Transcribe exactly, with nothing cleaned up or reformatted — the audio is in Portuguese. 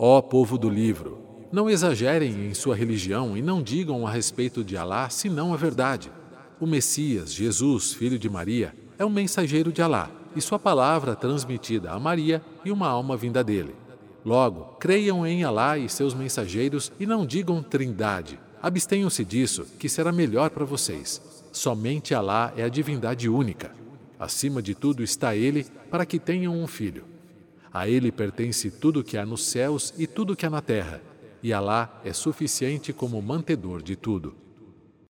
Ó povo do livro, não exagerem em sua religião e não digam a respeito de Alá senão a verdade. O Messias, Jesus, filho de Maria, é um mensageiro de Alá, e sua palavra transmitida a Maria e uma alma vinda dele. Logo, creiam em Alá e seus mensageiros e não digam trindade. Abstenham-se disso, que será melhor para vocês. Somente Alá é a divindade única. Acima de tudo está Ele, para que tenham um filho. A Ele pertence tudo o que há nos céus e tudo o que há na terra, e Alá é suficiente como mantedor de tudo.